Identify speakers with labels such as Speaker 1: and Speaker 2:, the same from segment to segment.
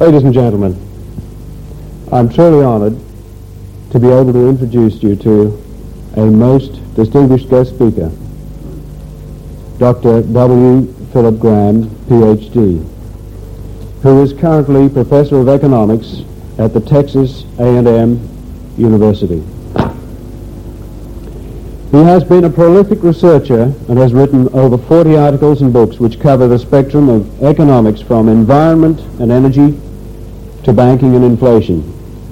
Speaker 1: Ladies and gentlemen, I'm truly honored to be able to introduce you to a most distinguished guest speaker, Dr. W. Philip Graham, Ph.D., who is currently Professor of Economics at the Texas A&M University. He has been a prolific researcher and has written over 40 articles and books which cover the spectrum of economics from environment and energy to banking and inflation.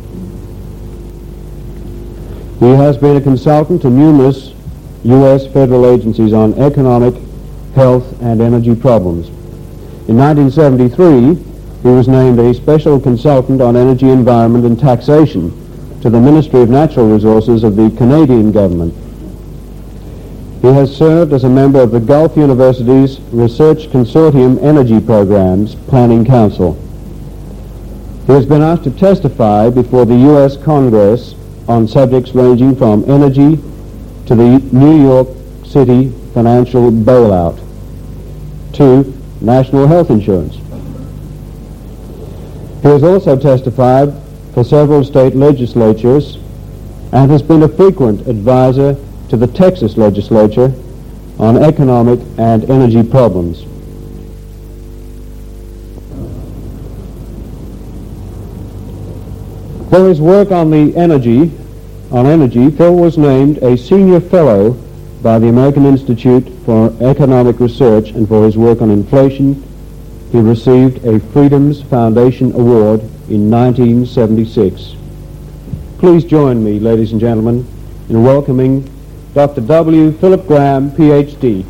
Speaker 1: He has been a consultant to numerous U.S. federal agencies on economic, health, and energy problems. In 1973, he was named a special consultant on energy, environment, and taxation to the Ministry of Natural Resources of the Canadian government. He has served as a member of the Gulf University's Research Consortium Energy Programs Planning Council. He has been asked to testify before the U.S. Congress on subjects ranging from energy to the New York City financial bailout to national health insurance. He has also testified for several state legislatures and has been a frequent advisor to the Texas legislature on economic and energy problems. For his work on energy, Phil was named a senior fellow by the American Institute for Economic Research, and for his work on inflation, he received a Freedoms Foundation Award in 1976. Please join me, ladies and gentlemen, in welcoming Dr. W. Philip Graham, Ph.D.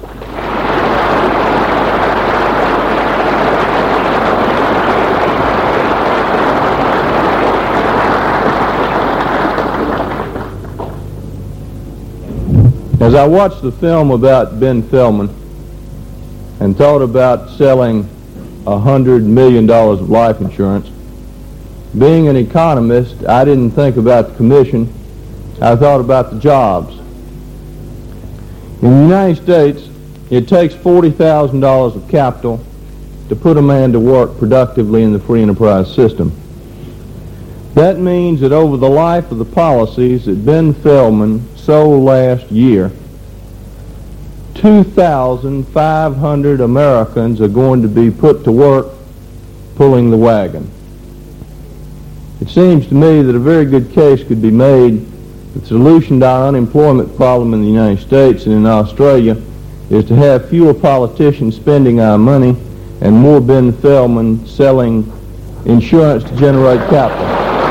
Speaker 2: As I watched the film about Ben Feldman and thought about selling $100 million of life insurance, being an economist, I didn't think about the commission. I thought about the jobs. In the United States, it takes $40,000 of capital to put a man to work productively in the free enterprise system. That means that over the life of the policies that Ben Feldman sold last year, 2,500 Americans are going to be put to work pulling the wagon. It seems to me that a very good case could be made. The solution to our unemployment problem in the United States and in Australia is to have fewer politicians spending our money and more Ben Feldman selling insurance to generate capital.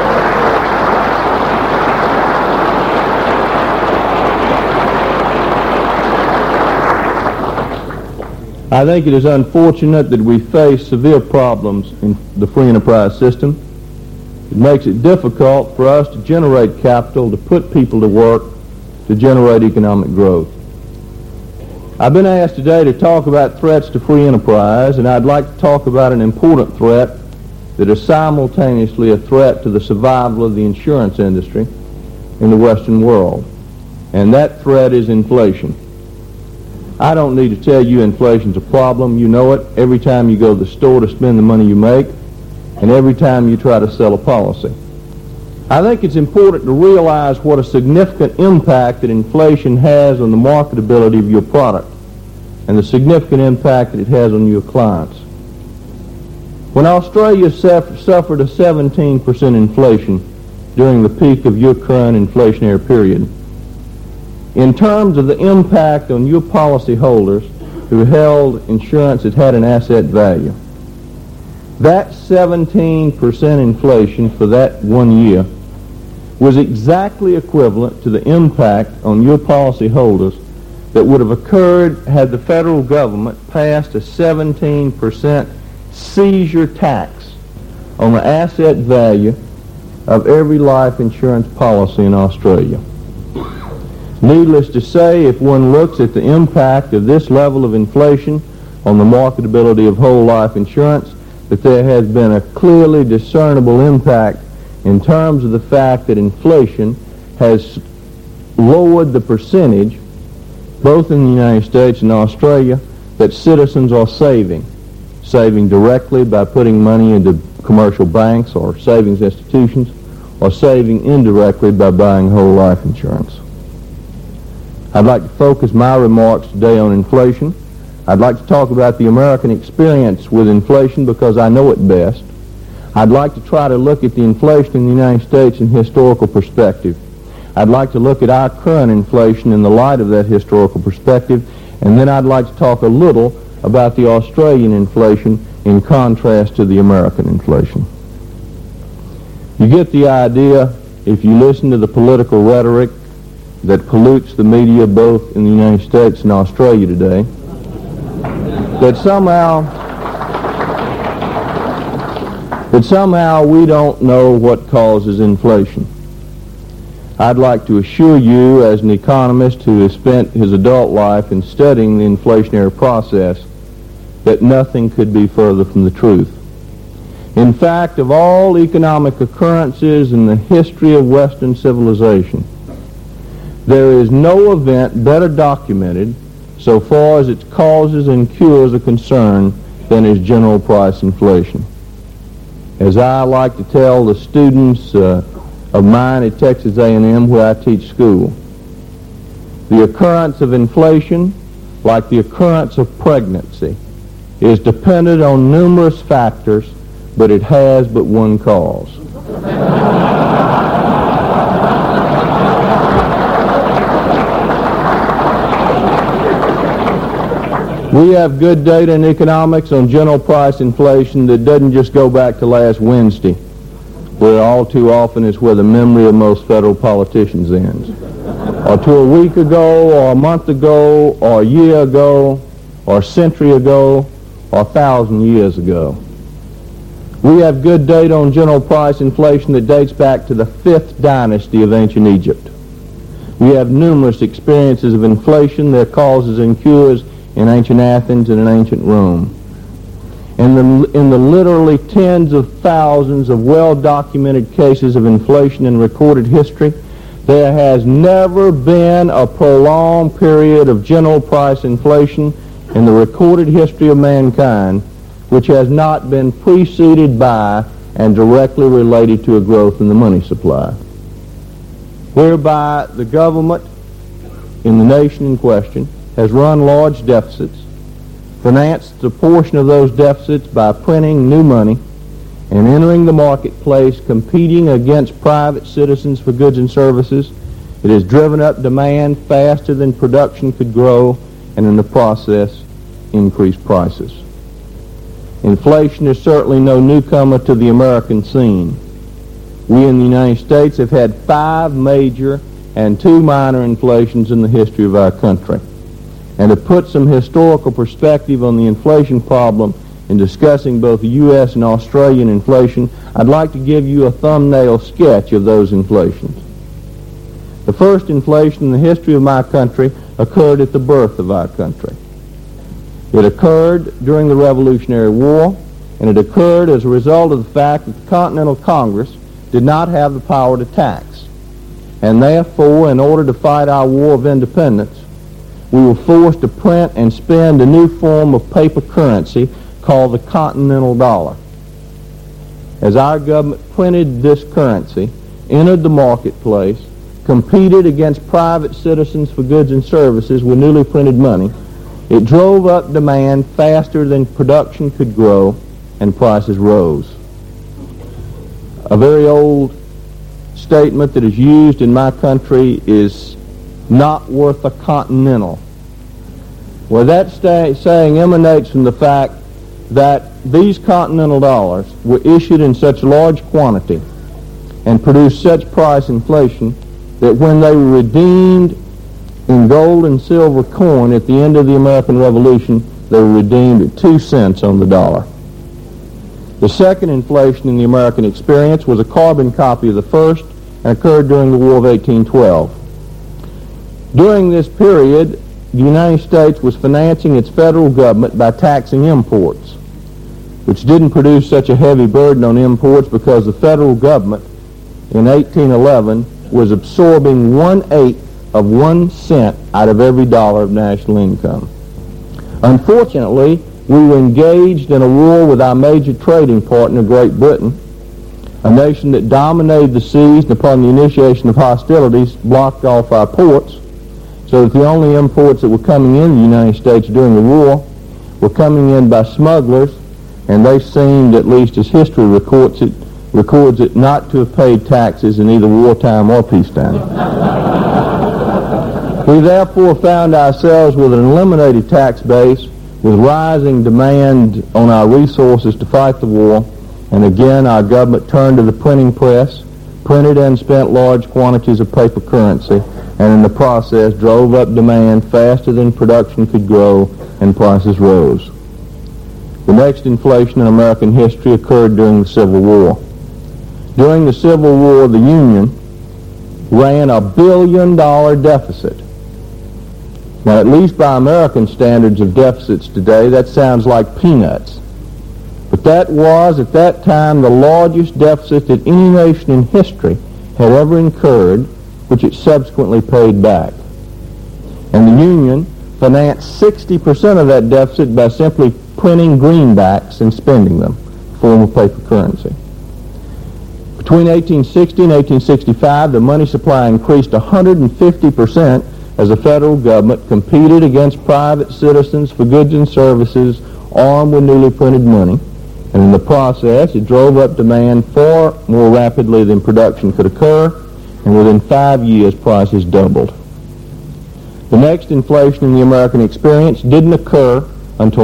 Speaker 2: I think it is unfortunate that we face severe problems in the free enterprise system. It makes it difficult for us to generate capital, to put people to work, to generate economic growth. I've been asked today to talk about threats to free enterprise, and I'd like to talk about an important threat that is simultaneously a threat to the survival of the insurance industry in the Western world, and that threat is inflation. I don't need to tell you inflation's a problem. You know it every time you go to the store to spend the money you make, and every time you try to sell a policy. I think it's important to realize what a significant impact that inflation has on the marketability of your product and the significant impact that it has on your clients. When Australia suffered a 17% inflation during the peak of your current inflationary period, in terms of the impact on your policyholders who held insurance that had an asset value, that 17% inflation for that 1 year was exactly equivalent to the impact on your policyholders that would have occurred had the federal government passed a 17% seizure tax on the asset value of every life insurance policy in Australia. Needless to say, if one looks at the impact of this level of inflation on the marketability of whole life insurance, that there has been a clearly discernible impact in terms of the fact that inflation has lowered the percentage, both in the United States and Australia, that citizens are saving directly by putting money into commercial banks or savings institutions, or saving indirectly by buying whole life insurance. I'd like to focus my remarks today on inflation. I'd like to talk about the American experience with inflation because I know it best. I'd like to try to look at the inflation in the United States in historical perspective. I'd like to look at our current inflation in the light of that historical perspective, and then I'd like to talk a little about the Australian inflation in contrast to the American inflation. You get the idea if you listen to the political rhetoric that pollutes the media both in the United States and Australia today, that somehow we don't know what causes inflation. I'd like to assure you, as an economist who has spent his adult life in studying the inflationary process, that nothing could be further from the truth. In fact, of all economic occurrences in the history of Western civilization, there is no event better documented so far as its causes and cures are concerned than is general price inflation. As I like to tell the students of mine at Texas A&M where I teach school, the occurrence of inflation, like the occurrence of pregnancy, is dependent on numerous factors, but it has but one cause. We have good data in economics on general price inflation that doesn't just go back to last Wednesday, where all too often is where the memory of most federal politicians ends, or to a week ago, or a month ago, or a year ago, or a century ago, or 1,000 years ago. We have good data on general price inflation that dates back to the 5th dynasty of ancient Egypt. We have numerous experiences of inflation, their causes and cures in ancient Athens and in ancient Rome. In the literally tens of thousands of well-documented cases of inflation in recorded history, there has never been a prolonged period of general price inflation in the recorded history of mankind which has not been preceded by and directly related to a growth in the money supply, whereby the government in the nation in question has run large deficits, financed a portion of those deficits by printing new money and entering the marketplace competing against private citizens for goods and services. It has driven up demand faster than production could grow, and in the process increased prices. Inflation is certainly no newcomer to the American scene. We in the United States have had 5 major and 2 minor inflations in the history of our country. And to put some historical perspective on the inflation problem in discussing both U.S. and Australian inflation, I'd like to give you a thumbnail sketch of those inflations. The first inflation in the history of my country occurred at the birth of our country. It occurred during the Revolutionary War, and it occurred as a result of the fact that the Continental Congress did not have the power to tax. And therefore, in order to fight our war of independence, we were forced to print and spend a new form of paper currency called the Continental Dollar. As our government printed this currency, entered the marketplace, competed against private citizens for goods and services with newly printed money, it drove up demand faster than production could grow, and prices rose. A very old statement that is used in my country is not worth a continental. Well, that saying emanates from the fact that these continental dollars were issued in such large quantity and produced such price inflation that when they were redeemed in gold and silver coin at the end of the American Revolution, they were redeemed at 2 cents on the dollar. The second inflation in the American experience was a carbon copy of the first and occurred during the War of 1812. During this period, the United States was financing its federal government by taxing imports, which didn't produce such a heavy burden on imports because the federal government in 1811 was absorbing 1/8 of 1 cent out of every dollar of national income. Unfortunately, we were engaged in a war with our major trading partner, Great Britain, a nation that dominated the seas and upon the initiation of hostilities blocked off our ports, so that the only imports that were coming in the United States during the war were coming in by smugglers, and they seemed, at least as history records it, not to have paid taxes in either wartime or peacetime. We therefore found ourselves with an eliminated tax base, with rising demand on our resources to fight the war, and again our government turned to the printing press, printed and spent large quantities of paper currency, and in the process drove up demand faster than production could grow and prices rose. The next inflation in American history occurred during the Civil War. During the Civil War, the Union ran $1 billion deficit. Now, at least by American standards of deficits today, that sounds like peanuts. But that was, at that time, the largest deficit that any nation in history had ever incurred, which it subsequently paid back. And the Union financed 60% of that deficit by simply printing greenbacks and spending them, in the form of paper currency. Between 1860 and 1865, the money supply increased 150% as the federal government competed against private citizens for goods and services armed with newly printed money, and in the process it drove up demand far more rapidly than production could occur, and within 5 years prices doubled. The next inflation in the American experience didn't occur until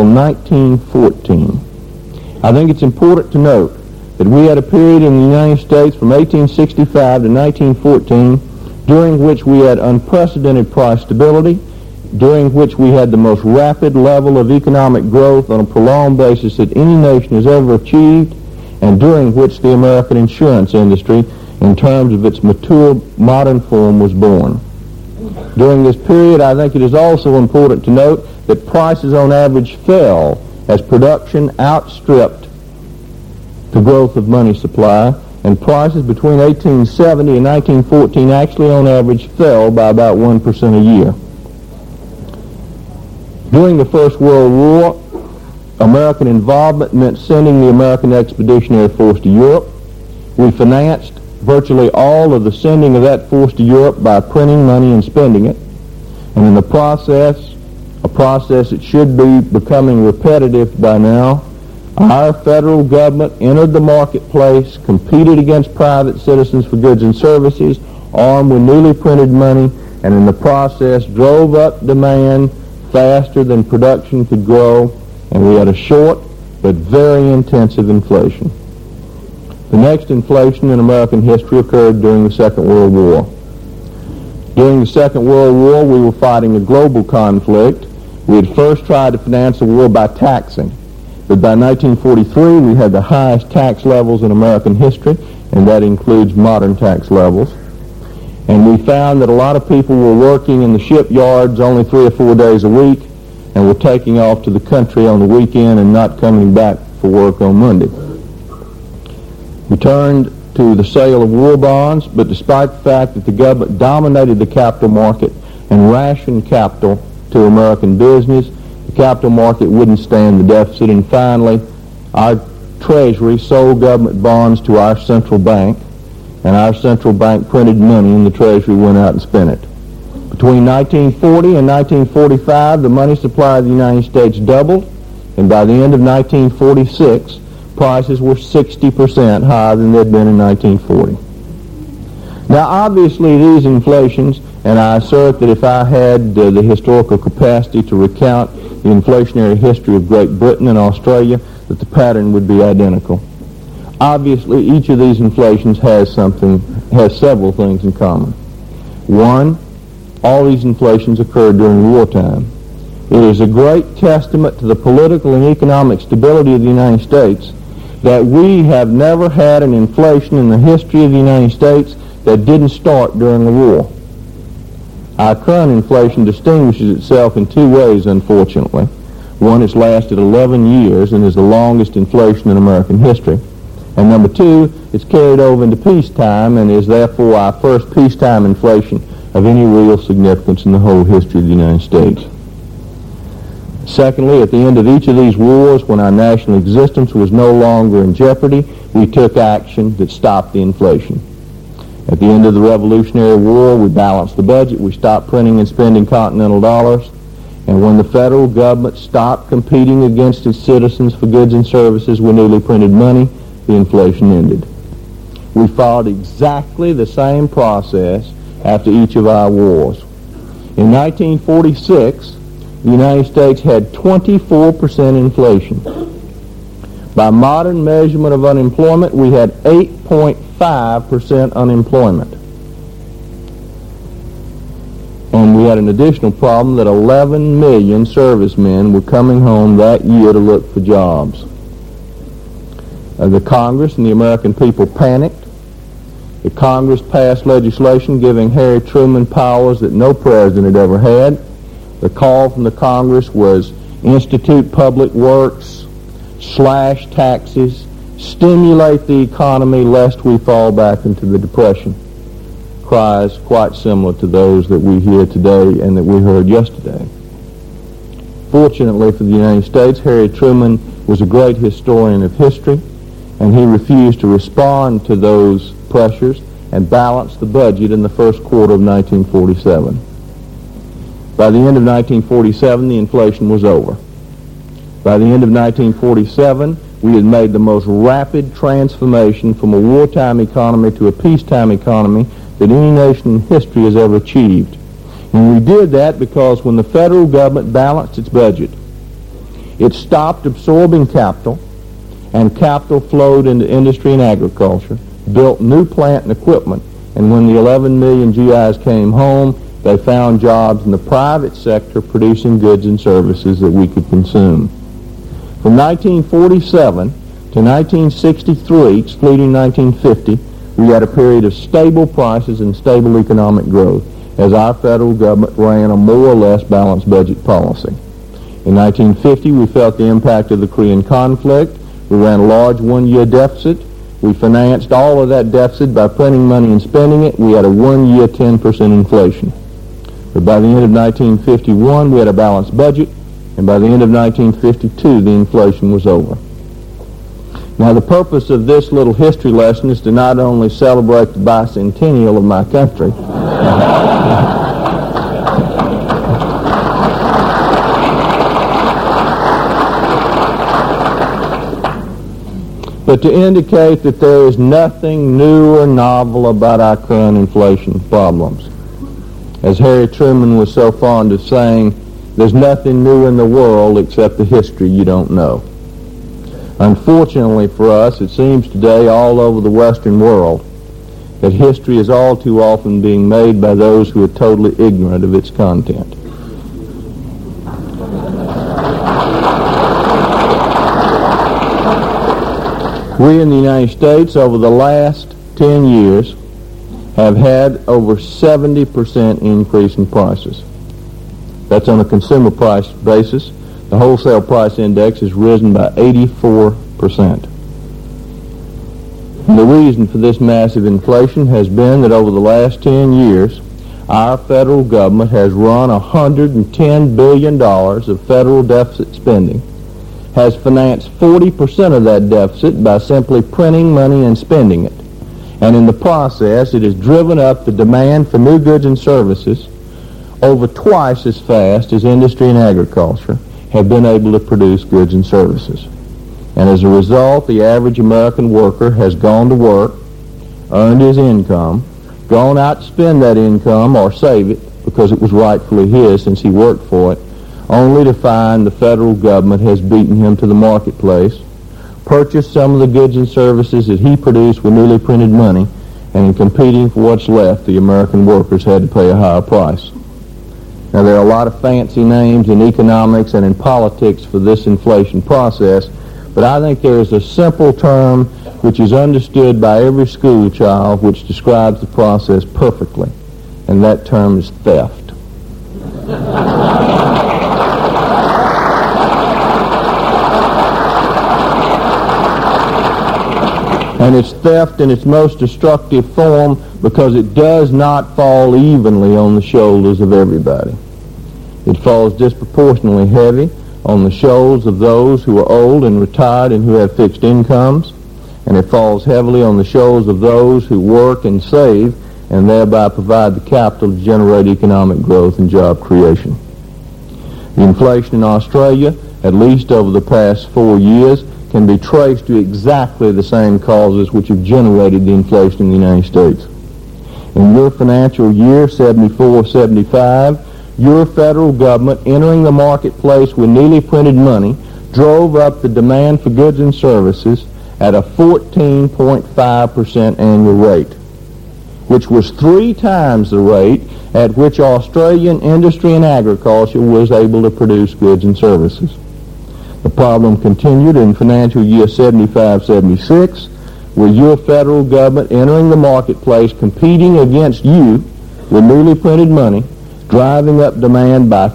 Speaker 2: 1914. I think it's important to note that we had a period in the United States from 1865 to 1914 during which we had unprecedented price stability, during which we had the most rapid level of economic growth on a prolonged basis that any nation has ever achieved, and during which the American insurance industry, in terms of its mature modern form, was born. During this period, I think it is also important to note that prices on average fell as production outstripped the growth of money supply, and prices between 1870 and 1914 actually on average fell by about 1% a year. During the First World War, American involvement meant sending the American Expeditionary Force to Europe. We financed virtually all of the sending of that force to Europe by printing money and spending it. And in the process, a process that should be becoming repetitive by now, our federal government entered the marketplace, competed against private citizens for goods and services, armed with newly printed money, and in the process drove up demand faster than production could grow, and we had a short but very intensive inflation. The next inflation in American history occurred during the Second World War. During the Second World War, we were fighting a global conflict. We had first tried to finance the war by taxing, but by 1943 we had the highest tax levels in American history, and that includes modern tax levels. And we found that a lot of people were working in the shipyards only 3 or 4 days a week and were taking off to the country on the weekend and not coming back for work on Monday. We turned to the sale of war bonds, but despite the fact that the government dominated the capital market and rationed capital to American business, the capital market wouldn't stand the deficit, and finally our Treasury sold government bonds to our central bank, and our central bank printed money and the Treasury went out and spent it. Between 1940 and 1945, the money supply of the United States doubled, and by the end of 1946, prices were 60% higher than they'd been in 1940. Now, obviously, these inflations, and I assert that if I had the historical capacity to recount the inflationary history of Great Britain and Australia, that the pattern would be identical. Obviously, each of these inflations has several things in common. One, all these inflations occurred during wartime. It is a great testament to the political and economic stability of the United States that we have never had an inflation in the history of the United States that didn't start during the war. Our current inflation distinguishes itself in 2 ways, unfortunately. One, it's lasted 11 years and is the longest inflation in American history. And number 2, it's carried over into peacetime and is therefore our first peacetime inflation of any real significance in the whole history of the United States. Secondly, at the end of each of these wars, when our national existence was no longer in jeopardy, we took action that stopped the inflation. At the end of the Revolutionary War, we balanced the budget, we stopped printing and spending continental dollars, and when the federal government stopped competing against its citizens for goods and services with newly printed money, the inflation ended. We followed exactly the same process after each of our wars. In 1946, the United States had 24% inflation. By modern measurement of unemployment, we had 8.5% unemployment. And we had an additional problem that 11 million servicemen were coming home that year to look for jobs. The Congress and the American people panicked. The Congress passed legislation giving Harry Truman powers that no president had ever had. The call from the Congress was institute public works, slash taxes, stimulate the economy lest we fall back into the Depression. Cries quite similar to those that we hear today and that we heard yesterday. Fortunately for the United States, Harry Truman was a great historian of history, and he refused to respond to those pressures and balanced the budget in the first quarter of 1947. By the end of 1947, the inflation was over. By the end of 1947, we had made the most rapid transformation from a wartime economy to a peacetime economy that any nation in history has ever achieved. And we did that because when the federal government balanced its budget, it stopped absorbing capital, and capital flowed into industry and agriculture, built new plant and equipment, and when the 11 million GIs came home, they found jobs in the private sector producing goods and services that we could consume. From 1947 to 1963, excluding 1950, we had a period of stable prices and stable economic growth as our federal government ran a more or less balanced budget policy. In 1950, we felt the impact of the Korean conflict. We ran a large one-year deficit. We financed all of that deficit by printing money and spending it. We had a one-year 10% inflation. But by the end of 1951, we had a balanced budget, and by the end of 1952, the inflation was over. Now, the purpose of this little history lesson is to not only celebrate the bicentennial of my country, but to indicate that there is nothing new or novel about our current inflation problems. As Harry Truman was so fond of saying, there's nothing new in the world except the history you don't know. Unfortunately for us, it seems today all over the Western world that history is all too often being made by those who are totally ignorant of its content. We in the United States over the last 10 years have had over 70% increase in prices. That's on a consumer price basis. The wholesale price index has risen by 84%. And the reason for this massive inflation has been that over the last 10 years, our federal government has run $110 billion of federal deficit spending, has financed 40% of that deficit by simply printing money and spending it. And in the process, it has driven up the demand for new goods and services over twice as fast as industry and agriculture have been able to produce goods and services. And as a result, the average American worker has gone to work, earned his income, gone out to spend that income or save it because it was rightfully his since he worked for it, only to find the federal government has beaten him to the marketplace, purchased some of the goods and services that he produced with newly printed money, and in competing for what's left, the American workers had to pay a higher price. Now, there are a lot of fancy names in economics and in politics for this inflation process, but I think there is a simple term which is understood by every school child which describes the process perfectly, and that term is theft. And it's theft in its most destructive form because it does not fall evenly on the shoulders of everybody. It falls disproportionately heavy on the shoulders of those who are old and retired and who have fixed incomes, and it falls heavily on the shoulders of those who work and save and thereby provide the capital to generate economic growth and job creation. The inflation in Australia, at least over the past 4 years, can be traced to exactly the same causes which have generated the inflation in the United States. In your financial year 74-75, your federal government entering the marketplace with newly printed money drove up the demand for goods and services at a 14.5% annual rate, which was 3 times the rate at which Australian industry and agriculture was able to produce goods and services. The problem continued in financial year 75-76, with your federal government entering the marketplace competing against you with newly printed money, driving up demand by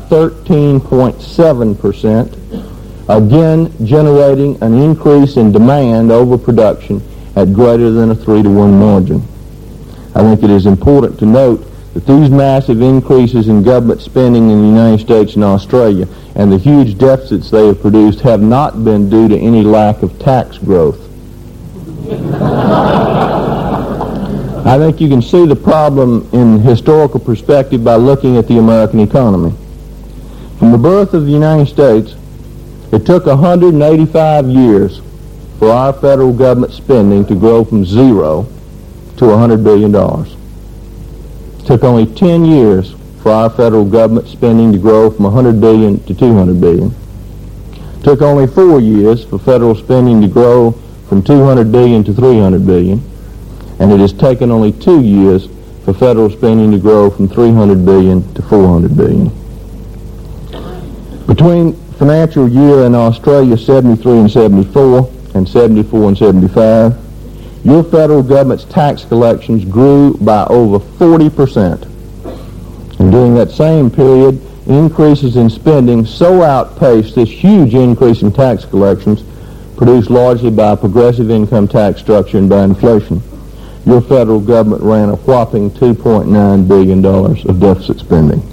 Speaker 2: 13.7%, again generating an increase in demand over production at greater than a 3-to-1 margin. I think it is important to note that these massive increases in government spending in the United States and Australia and the huge deficits they have produced have not been due to any lack of tax growth. I think you can see the problem in historical perspective by looking at the American economy. From the birth of the United States, it took 185 years for our federal government spending to grow from zero to $100 billion. It took only 10 years for our federal government spending to grow from $100 billion to $200 billion. It took only 4 years for federal spending to grow from $200 billion to $300 billion. And it has taken only 2 years for federal spending to grow from $300 billion to $400 billion. Between financial year in Australia 73 and 74 and 74 and 75, your federal government's tax collections grew by over 40%. And during that same period, increases in spending so outpaced this huge increase in tax collections, produced largely by a progressive income tax structure and by inflation. Your federal government ran a whopping $2.9 billion of deficit spending.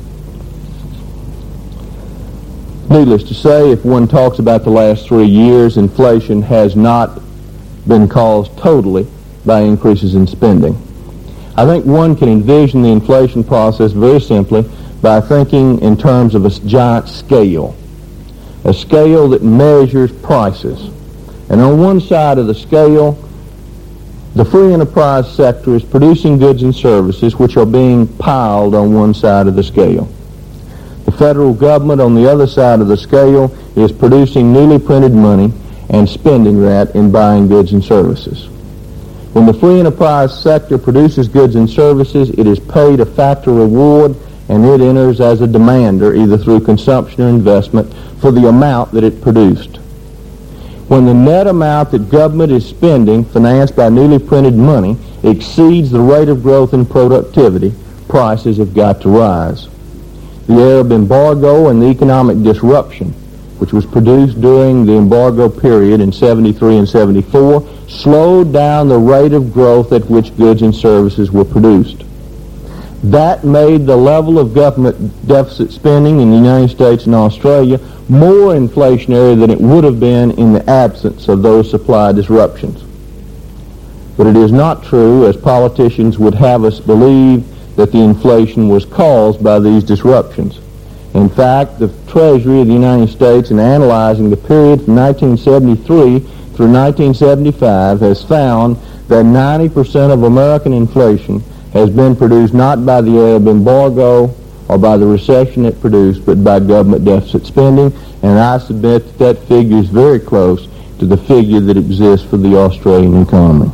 Speaker 2: Needless to say, if one talks about the last 3 years, inflation has not been caused totally by increases in spending. I think one can envision the inflation process very simply by thinking in terms of a giant scale, a scale that measures prices. And on one side of the scale, the free enterprise sector is producing goods and services which are being piled on one side of the scale. The federal government on the other side of the scale is producing newly printed money and spending that in buying goods and services. When the free enterprise sector produces goods and services, it is paid a factor reward, and it enters as a demander, either through consumption or investment, for the amount that it produced. When the net amount that government is spending, financed by newly printed money, exceeds the rate of growth in productivity, prices have got to rise. The Arab embargo and the economic disruption, which was produced during the embargo period in 73 and 74, slowed down the rate of growth at which goods and services were produced. That made the level of government deficit spending in the United States and Australia more inflationary than it would have been in the absence of those supply disruptions. But it is not true, as politicians would have us believe, that the inflation was caused by these disruptions. In fact, the Treasury of the United States, in analyzing the period from 1973 through 1975, has found that 90% of American inflation has been produced not by the Arab embargo or by the recession it produced, but by government deficit spending, and I submit that that figure is very close to the figure that exists for the Australian economy.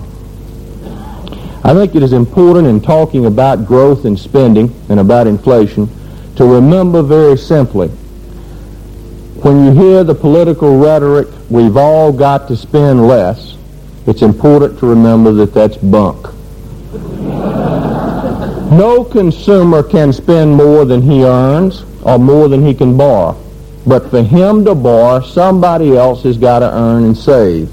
Speaker 2: I think it is important in talking about growth in spending and about inflation to remember very simply, when you hear the political rhetoric, we've all got to spend less, it's important to remember that that's bunk. No consumer can spend more than he earns or more than he can borrow. But for him to borrow, somebody else has got to earn and save.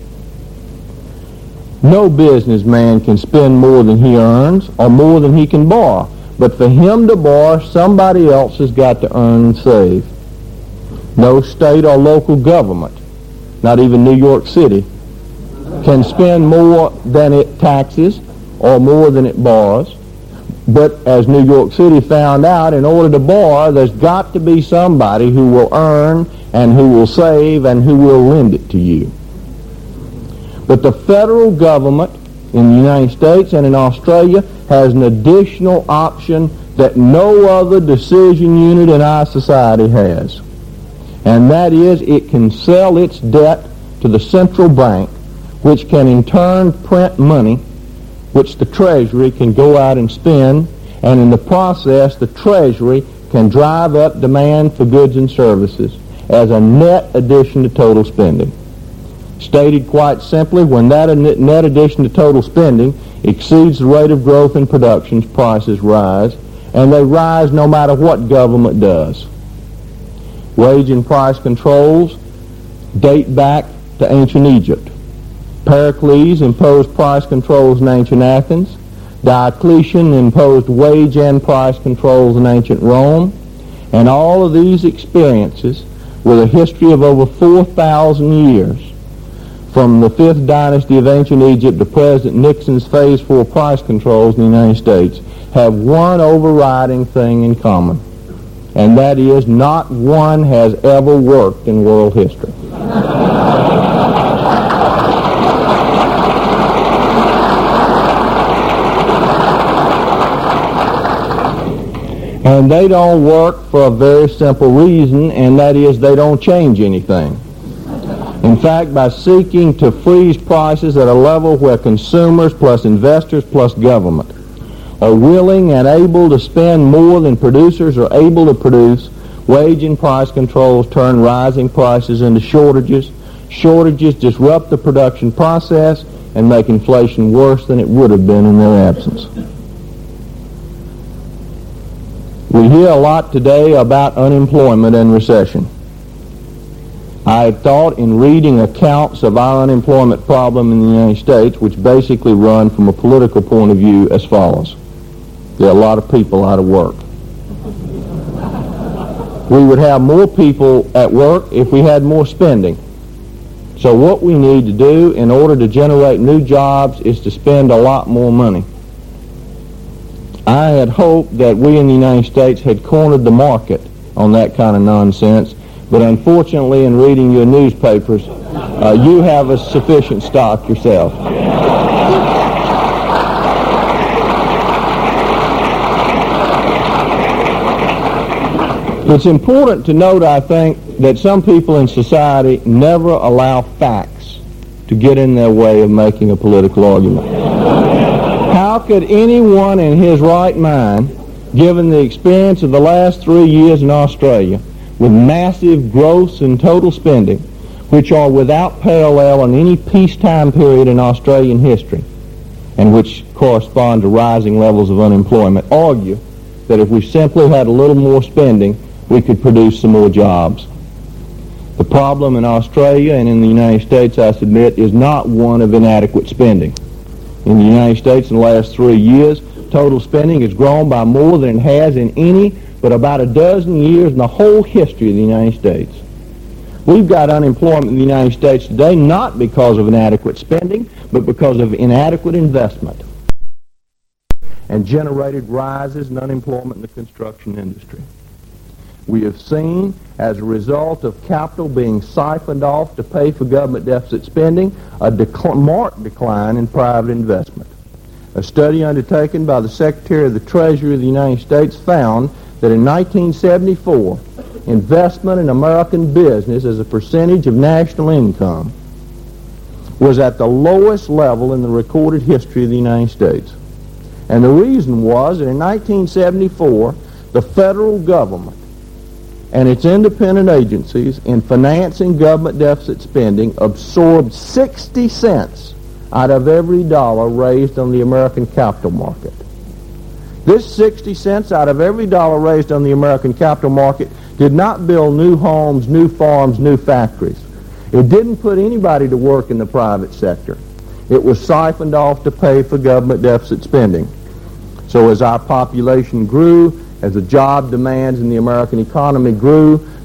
Speaker 2: No businessman can spend more than he earns or more than he can borrow. But for him to borrow, somebody else has got to earn and save. No state or local government, not even New York City, can spend more than it taxes or more than it borrows. But as New York City found out, in order to borrow, there's got to be somebody who will earn and who will save and who will lend it to you. But the federal government in the United States and in Australia has an additional option that no other decision unit in our society has. And that is, it can sell its debt to the central bank, which can in turn print money, which the Treasury can go out and spend, and in the process the Treasury can drive up demand for goods and services as a net addition to total spending. Stated quite simply, when that net addition to total spending exceeds the rate of growth in production, prices rise, and they rise no matter what government does. Wage and price controls date back to ancient Egypt. Pericles imposed price controls in ancient Athens. Diocletian imposed wage and price controls in ancient Rome. And all of these experiences, with a history of over 4,000 years, from the 5th dynasty of ancient Egypt to President Nixon's Phase 4 price controls in the United States, have one overriding thing in common, and that is not one has ever worked in world history. And they don't work for a very simple reason, and that is they don't change anything. In fact, by seeking to freeze prices at a level where consumers plus investors plus government are willing and able to spend more than producers are able to produce, wage and price controls turn rising prices into shortages. Shortages disrupt the production process and make inflation worse than it would have been in their absence. We hear a lot today about unemployment and recession. I had thought in reading accounts of our unemployment problem in the United States, which basically run from a political point of view as follows. There are a lot of people out of work. We would have more people at work if we had more spending. So what we need to do in order to generate new jobs is to spend a lot more money. I had hoped that we in the United States had cornered the market on that kind of nonsense, but unfortunately in reading your newspapers, you have a sufficient stock yourself. It's important to note, I think, that some people in society never allow facts to get in their way of making a political argument. How could anyone in his right mind, given the experience of the last 3 years in Australia, with massive gross and total spending, which are without parallel in any peacetime period in Australian history, and which correspond to rising levels of unemployment, argue that if we simply had a little more spending, we could produce some more jobs? The problem in Australia and in the United States, I submit, is not one of inadequate spending. In the United States in the last 3 years, total spending has grown by more than it has in any but about a dozen years in the whole history of the United States. We've got unemployment in the United States today not because of inadequate spending, but because of inadequate investment, and generated rises in unemployment in the construction industry. We have seen, as a result of capital being siphoned off to pay for government deficit spending, a marked decline in private investment. A study undertaken by the Secretary of the Treasury of the United States found that in 1974, investment in American business as a percentage of national income was at the lowest level in the recorded history of the United States. And the reason was that in 1974, the federal government and its independent agencies in financing government deficit spending absorbed 60 cents out of every dollar raised on the American capital market. This 60 cents out of every dollar raised on the American capital market did not build new homes, new farms, new factories. It didn't put anybody to work in the private sector. It was siphoned off to pay for government deficit spending. So as our population grew, as the job demands in the American economy grew,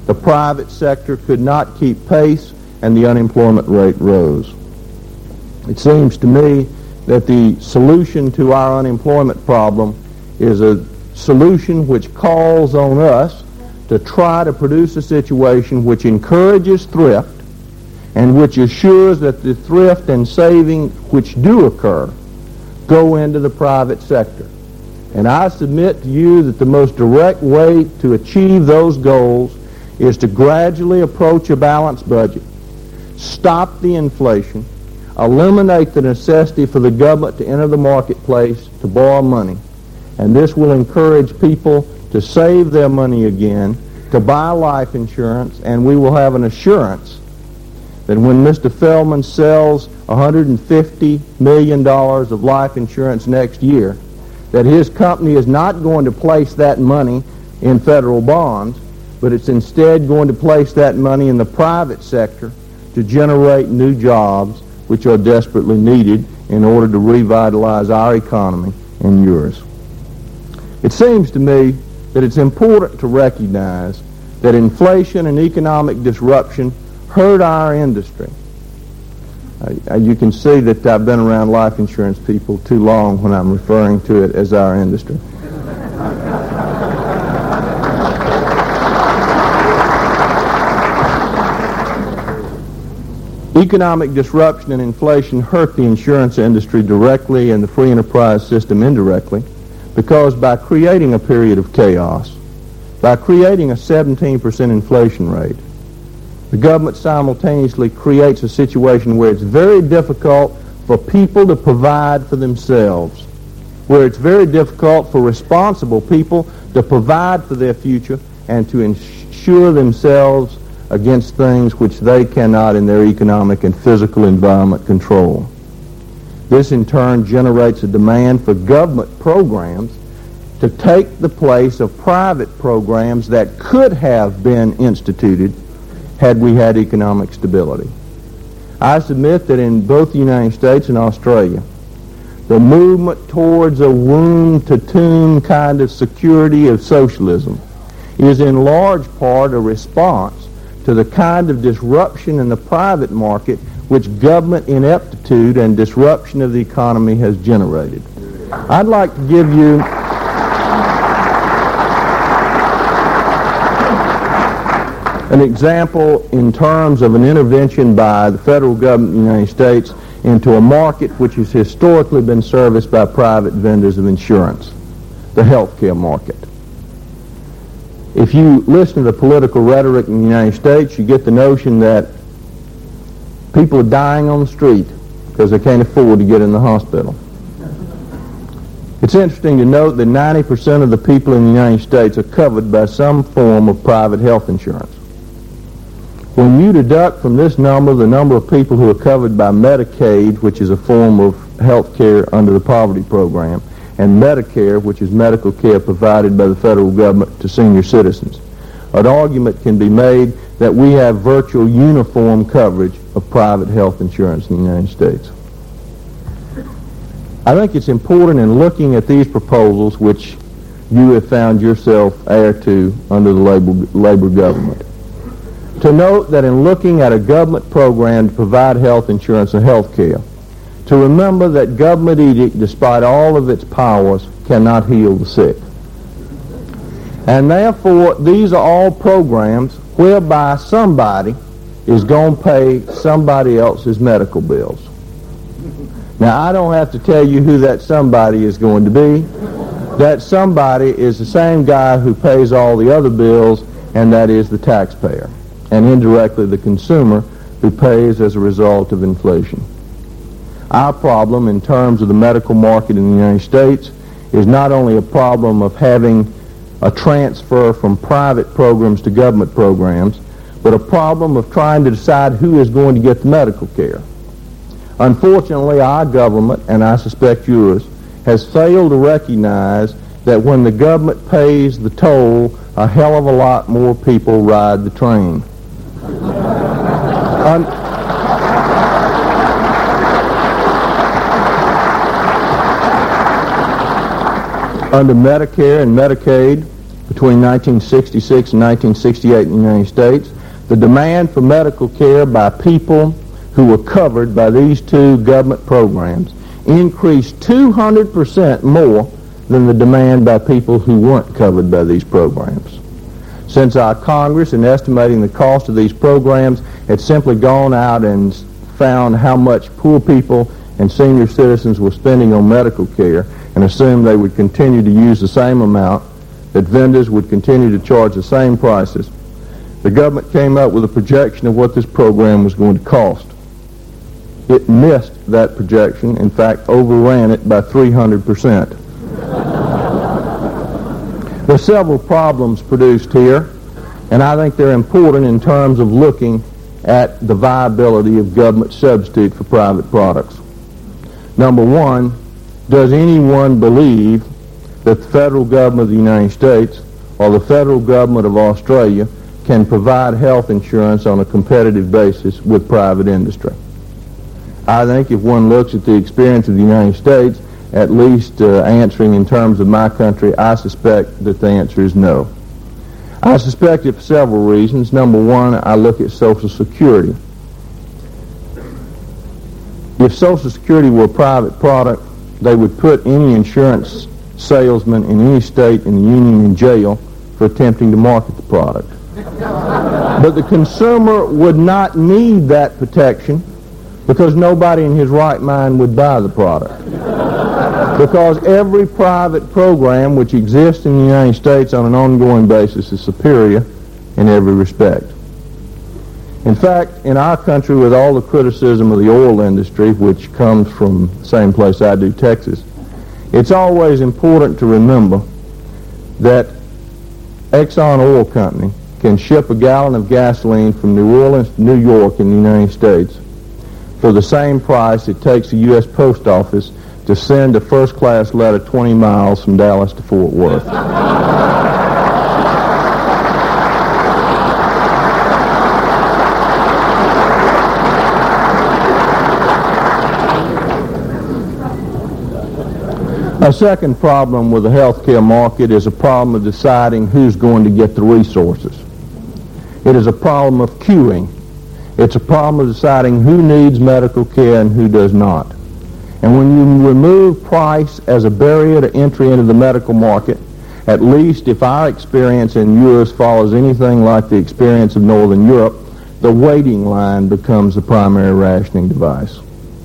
Speaker 2: The private sector could not keep pace, and the unemployment rate rose. It seems to me that the solution to our unemployment problem is a solution which calls on us to try to produce a situation which encourages thrift and which assures that the thrift and saving which do occur go into the private sector. And I submit to you that the most direct way to achieve those goals is to gradually approach a balanced budget, stop the inflation, eliminate the necessity for the government to enter the marketplace to borrow money, and this will encourage people to save their money again, to buy life insurance, and we will have an assurance that when Mr. Feldman sells $150 million of life insurance next year, that his company is not going to place that money in federal bonds, but it's instead going to place that money in the private sector to generate new jobs which are desperately needed in order to revitalize our economy and yours. It seems to me that it's important to recognize that inflation and economic disruption hurt our industry. You can see that I've been around life insurance people too long when I'm referring to it as our industry. Economic disruption and inflation hurt the insurance industry directly and the free enterprise system indirectly, because by creating a period of chaos, by creating a 17% inflation rate, the government simultaneously creates a situation where it's very difficult for people to provide for themselves, where it's very difficult for responsible people to provide for their future and to insure themselves against things which they cannot in their economic and physical environment control. This in turn generates a demand for government programs to take the place of private programs that could have been instituted had we had economic stability. I submit that in both the United States and Australia, the movement towards a womb-to-tomb kind of security of socialism is in large part a response to the kind of disruption in the private market which government ineptitude and disruption of the economy has generated. I'd like to give you an example in terms of an intervention by the federal government of the United States into a market which has historically been serviced by private vendors of insurance, the healthcare market. If you listen to the political rhetoric in the United States, you get the notion that people are dying on the street because they can't afford to get in the hospital. It's interesting to note that 90% of the people in the United States are covered by some form of private health insurance. When you deduct from this number the number of people who are covered by Medicaid, which is a form of health care under the poverty program, and Medicare, which is medical care provided by the federal government to senior citizens, an argument can be made that we have virtual uniform coverage of private health insurance in the United States. I think it's important in looking at these proposals, which you have found yourself heir to under the Labor government, to note that in looking at a government program to provide health insurance and health care, to remember that government edict, despite all of its powers, cannot heal the sick. And therefore, these are all programs whereby somebody is going to pay somebody else's medical bills. Now, I don't have to tell you who that somebody is going to be. That somebody is the same guy who pays all the other bills, and that is the taxpayer, and indirectly the consumer who pays as a result of inflation. Our problem in terms of the medical market in the United States is not only a problem of having a transfer from private programs to government programs, but a problem of trying to decide who is going to get the medical care. Unfortunately, our government, and I suspect yours, has failed to recognize that when the government pays the toll, a hell of a lot more people ride the train. Under Medicare and Medicaid, between 1966 and 1968 in the United States, the demand for medical care by people who were covered by these two government programs increased 200% more than the demand by people who weren't covered by these programs. Since our Congress, in estimating the cost of these programs, had simply gone out and found how much poor people and senior citizens were spending on medical care and assumed they would continue to use the same amount, that vendors would continue to charge the same prices, the government came up with a projection of what this program was going to cost. It missed that projection, in fact, overran it by 300%. There are several problems produced here, and I think they're important in terms of looking at the viability of government substitute for private products. Number one, does anyone believe that the federal government of the United States or the federal government of Australia can provide health insurance on a competitive basis with private industry? I think if one looks at the experience of the United States, at least answering in terms of my country, I suspect that the answer is no. I suspect it for several reasons. Number one, I look at Social Security. If Social Security were a private product, they would put any insurance salesman in any state in the Union in jail for attempting to market the product. But the consumer would not need that protection because nobody in his right mind would buy the product. Because every private program which exists in the United States on an ongoing basis is superior in every respect. In fact, in our country, with all the criticism of the oil industry, which comes from the same place I do, Texas, it's always important to remember that Exxon Oil Company can ship a gallon of gasoline from New Orleans to New York in the United States for the same price it takes the U.S. Post Office to send a first-class letter 20 miles from Dallas to Fort Worth. A second problem with the healthcare market is a problem of deciding who's going to get the resources. It is a problem of queuing. It's a problem of deciding who needs medical care and who does not. And when you remove price as a barrier to entry into the medical market, at least if our experience and yours follows anything like the experience of Northern Europe, the waiting line becomes the primary rationing device.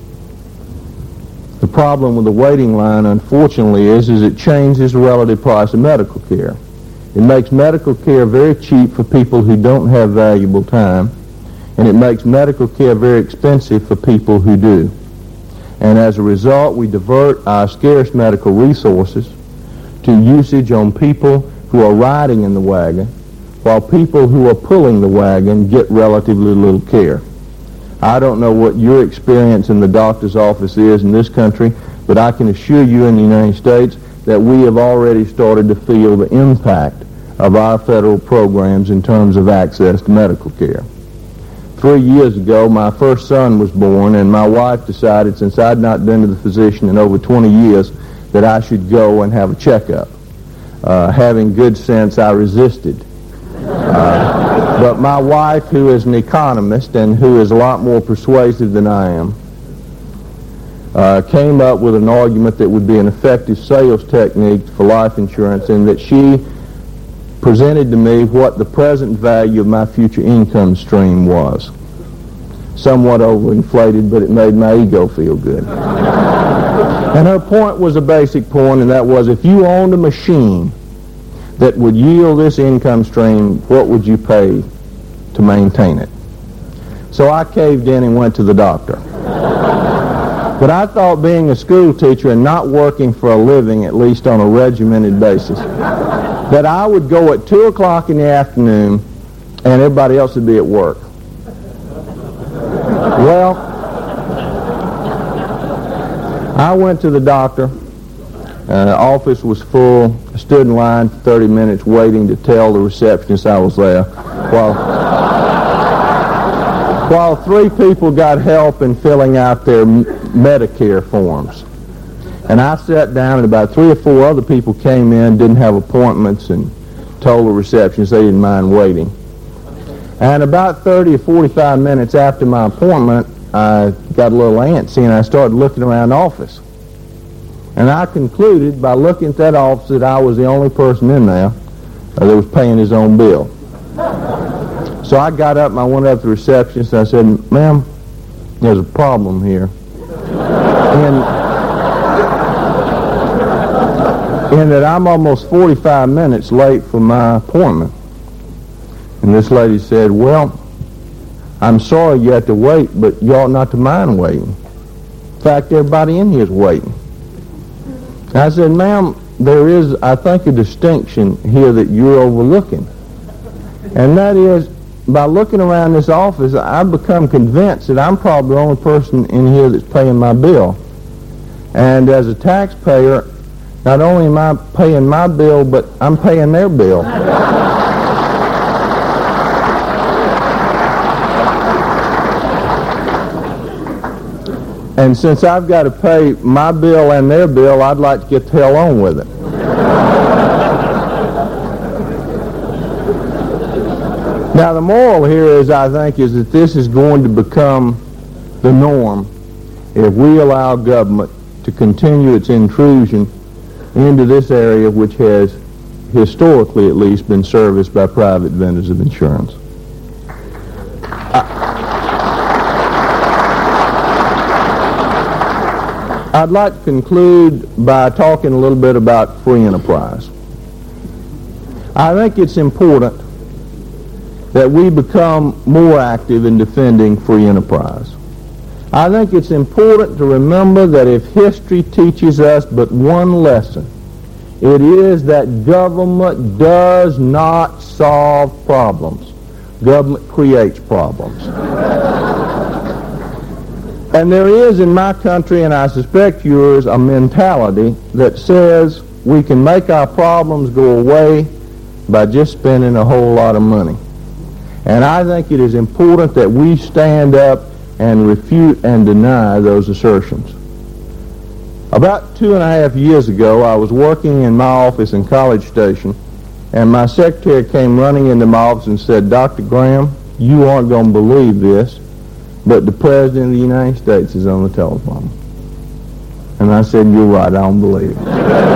Speaker 2: The problem with the waiting line, unfortunately, is it changes the relative price of medical care. It makes medical care very cheap for people who don't have valuable time, and it makes medical care very expensive for people who do. And as a result, we divert our scarce medical resources to usage on people who are riding in the wagon, while people who are pulling the wagon get relatively little care. I don't know what your experience in the doctor's office is in this country, but I can assure you in the United States that we have already started to feel the impact of our federal programs in terms of access to medical care. 3 years ago, my first son was born, and my wife decided, since I'd not been to the physician in over 20 years, that I should go and have a checkup. Having good sense, I resisted. But my wife, who is an economist and who is a lot more persuasive than I am, came up with an argument that would be an effective sales technique for life insurance, in that she presented to me what the present value of my future income stream was. Somewhat overinflated, but it made my ego feel good. And her point was a basic point, and that was, if you owned a machine that would yield this income stream, what would you pay to maintain it? So I caved in and went to the doctor. But I thought, being a school teacher and not working for a living, at least on a regimented basis, that I would go at 2 o'clock in the afternoon and everybody else would be at work. Well, I went to the doctor. The office was full. I stood in line for 30 minutes waiting to tell the receptionist I was there, while 3 people got help in filling out their Medicare forms. And I sat down, and about 3 or 4 other people came in, didn't have appointments, and told the receptionist they didn't mind waiting. And about 30 or 45 minutes after my appointment, I got a little antsy and I started looking around the office. And I concluded by looking at that office that I was the only person in there that was paying his own bill. So I got up and I went up to the receptionist and I said, "Ma'am, there's a problem here. In that I'm almost 45 minutes late for my appointment." And this lady said, "Well, I'm sorry you have to wait, but you ought not to mind waiting. In fact, everybody in here is waiting." And I said, "Ma'am, there is, I think, a distinction here that you're overlooking. And that is, by looking around this office, I've become convinced that I'm probably the only person in here that's paying my bill. And as a taxpayer, not only am I paying my bill, but I'm paying their bill." And since I've got to pay my bill and their bill, I'd like to get the hell on with it. Now, the moral here is, I think, is that this is going to become the norm if we allow government to continue its intrusion into this area, which has, historically at least, been serviced by private vendors of insurance. I'd like to conclude by talking a little bit about free enterprise. I think it's important that we become more active in defending free enterprise. I think it's important to remember that if history teaches us but one lesson, it is that government does not solve problems. Government creates problems. And there is in my country, and I suspect yours, a mentality that says we can make our problems go away by just spending a whole lot of money. And I think it is important that we stand up and refute and deny those assertions. About 2.5 years ago, I was working in my office in College Station, and my secretary came running into my office and said, "Dr. Graham, you aren't going to believe this, but the President of the United States is on the telephone." And I said, "You're right, I don't believe it."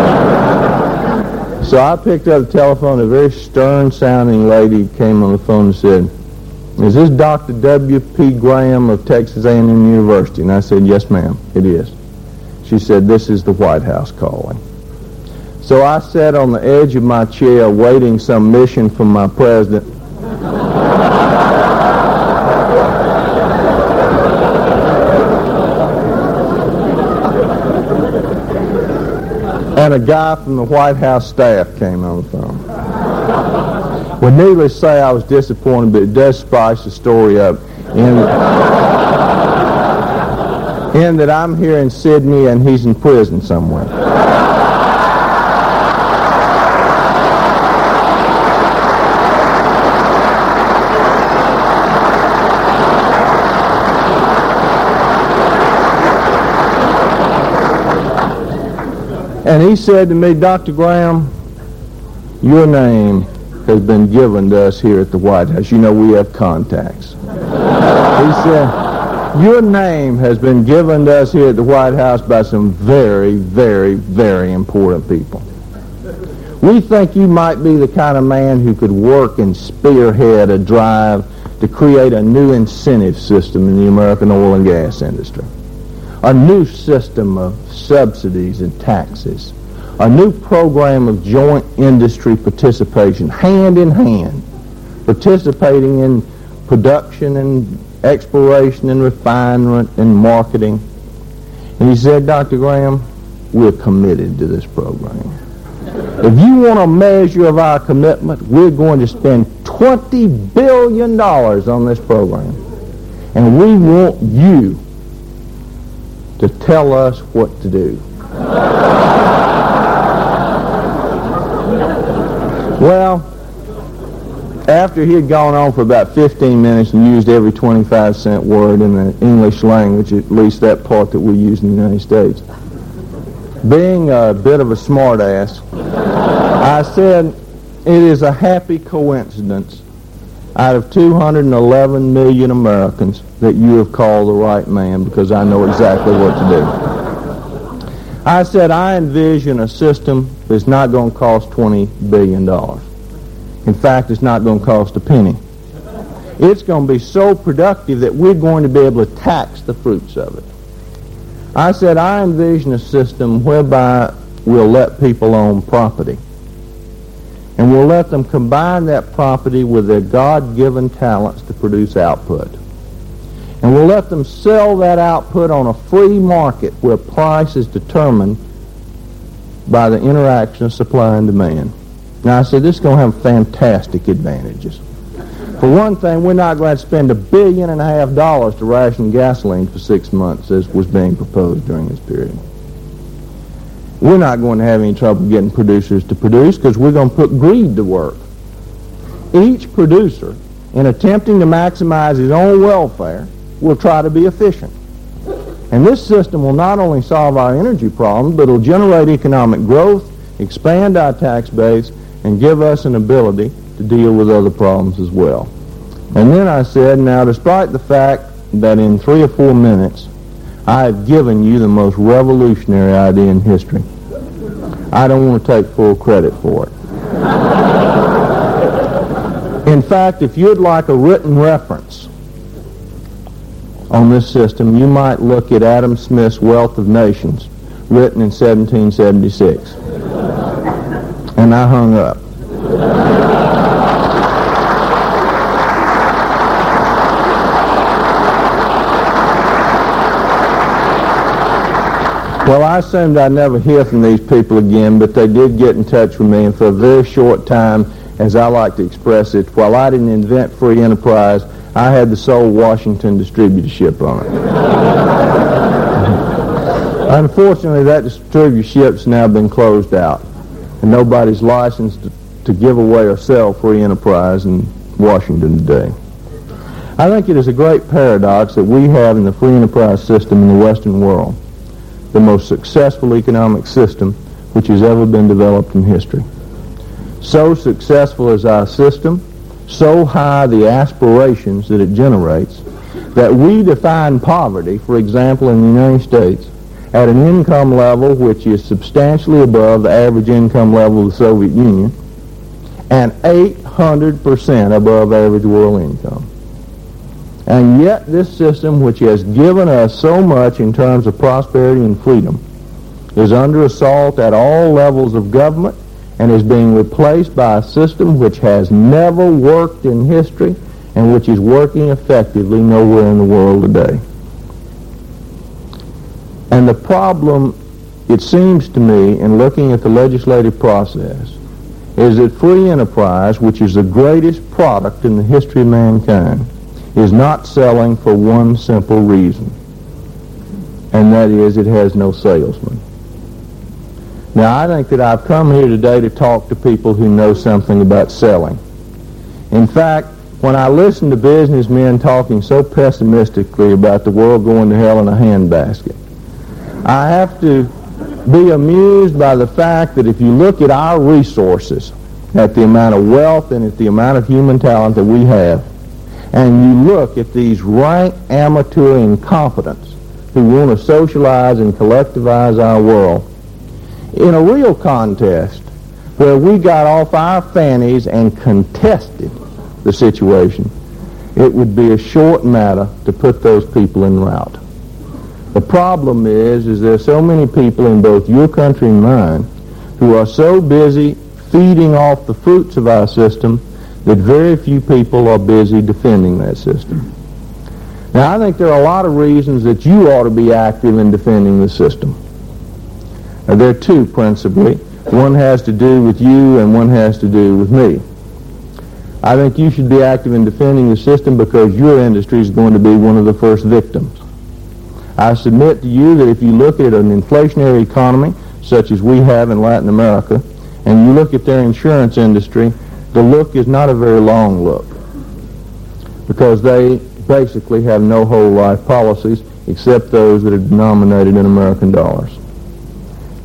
Speaker 2: So I picked up the telephone. A very stern-sounding lady came on the phone and said, "Is this Dr. W.P. Graham of Texas A&M University?" And I said, "Yes, ma'am, it is." She said, "This is the White House calling." So I sat on the edge of my chair awaiting some mission from my president. And a guy from the White House staff came on the phone. Well, needless to say, I was disappointed, but it does spice the story up in that I'm here in Sydney and he's in prison somewhere. And he said to me, "Dr. Graham, your name has been given to us here at the White House. You know, we have contacts." He said, "Your name has been given to us here at the White House by some very, very, very important people. We think you might be the kind of man who could work and spearhead a drive to create a new incentive system in the American oil and gas industry. A new system of subsidies and taxes, a new program of joint industry participation, hand in hand, participating in production and exploration and refinement and marketing." And he said, "Dr. Graham, we're committed to this program. If you want a measure of our commitment, we're going to spend $20 billion on this program. And we want you to tell us what to do." Well, after he had gone on for about 15 minutes and used every 25-cent word in the English language, at least that part that we use in the United States, being a bit of a smartass, I said, it is a happy coincidence out of 211 million Americans that you have called the right man, because I know exactly what to do. I said I envision a system that's not going to cost $20 billion. In fact, it's not going to cost a penny. It's going to be so productive that we're going to be able to tax the fruits of it. I said I envision a system whereby we'll let people own property. And we'll let them combine that property with their God-given talents to produce output. And we'll let them sell that output on a free market where price is determined by the interaction of supply and demand. Now, I said this is going to have fantastic advantages. For one thing, we're not going to spend $1.5 billion to ration gasoline for 6 months, as was being proposed during this period. We're not going to have any trouble getting producers to produce because we're going to put greed to work. Each producer, in attempting to maximize his own welfare, will try to be efficient. And this system will not only solve our energy problem, but it'll generate economic growth, expand our tax base, and give us an ability to deal with other problems as well. And then I said, now, despite the fact that in 3 or 4 minutes I have given you the most revolutionary idea in history, I don't want to take full credit for it. In fact, if you'd like a written reference on this system, you might look at Adam Smith's Wealth of Nations, written in 1776. And I hung up. Well, I assumed I'd never hear from these people again, but they did get in touch with me, and for a very short time, as I like to express it, while I didn't invent free enterprise, I had the sole Washington distributorship on it. Unfortunately, that distributorship's now been closed out, and nobody's licensed to give away or sell free enterprise in Washington today. I think it is a great paradox that we have in the free enterprise system in the Western world the most successful economic system which has ever been developed in history. So successful is our system, so high the aspirations that it generates, that we define poverty, for example, in the United States, at an income level which is substantially above the average income level of the Soviet Union and 800% above average world income. And yet this system, which has given us so much in terms of prosperity and freedom, is under assault at all levels of government and is being replaced by a system which has never worked in history and which is working effectively nowhere in the world today. And the problem, it seems to me, in looking at the legislative process, is that free enterprise, which is the greatest product in the history of mankind, is not selling for one simple reason, and that is it has no salesman. Now, I think that I've come here today to talk to people who know something about selling. In fact, when I listen to businessmen talking so pessimistically about the world going to hell in a handbasket, I have to be amused by the fact that if you look at our resources, at the amount of wealth and at the amount of human talent that we have, and you look at these rank amateur incompetents who want to socialize and collectivize our world, in a real contest where we got off our fannies and contested the situation, it would be a short matter to put those people en route. The problem is there are so many people in both your country and mine who are so busy feeding off the fruits of our system that very few people are busy defending that system. Now, I think there are a lot of reasons that you ought to be active in defending the system. Now, there are two principally. One has to do with you and one has to do with me. I think you should be active in defending the system because your industry is going to be one of the first victims. I submit to you that if you look at an inflationary economy such as we have in Latin America, and you look at their insurance industry, the look is not a very long look because they basically have no whole life policies except those that are denominated in American dollars.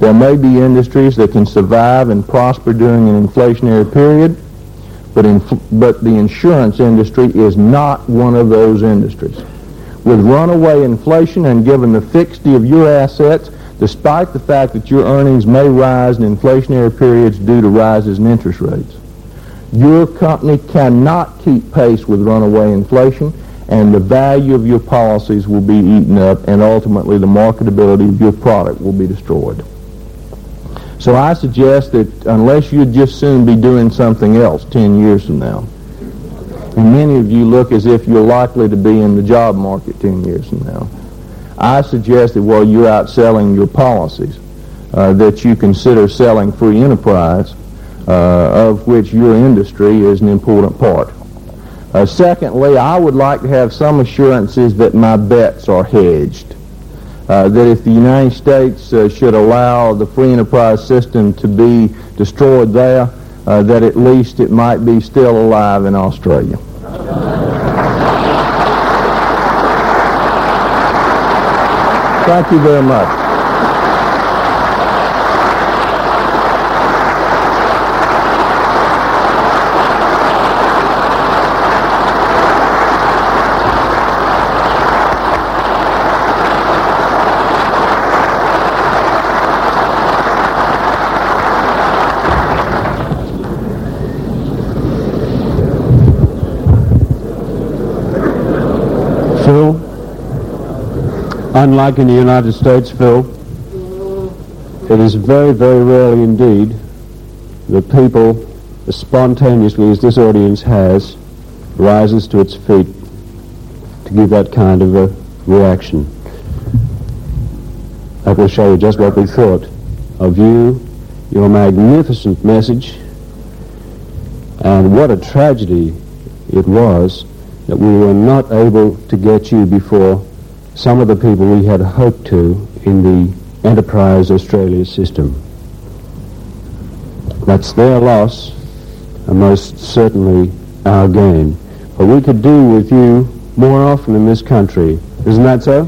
Speaker 2: There may be industries that can survive and prosper during an inflationary period, but the insurance industry is not one of those industries. With runaway inflation and given the fixity of your assets, despite the fact that your earnings may rise in inflationary periods due to rises in interest rates, your company cannot keep pace with runaway inflation, and the value of your policies will be eaten up, and ultimately the marketability of your product will be destroyed. So I suggest that unless you'd just soon be doing something else 10 years from now, and many of you look as if you're likely to be in the job market 10 years from now, I suggest that while you're out selling your policies, that you consider selling free enterprise, of which your industry is an important part. Secondly, I would like to have some assurances that my bets are hedged. That if the United States should allow the free enterprise system to be destroyed there, that at least it might be still alive in Australia. Thank you very much.
Speaker 1: Phil, unlike in the United States, Phil, it is very, very rarely indeed that people, as spontaneously as this audience has, rises to its feet to give that kind of a reaction. That will show you just what we thought of you, your magnificent message, and what a tragedy it was that we were not able to get you before some of the people we had hoped to in the Enterprise Australia system. That's their loss, and most certainly our gain. But we could do with you more often in this country. Isn't that so?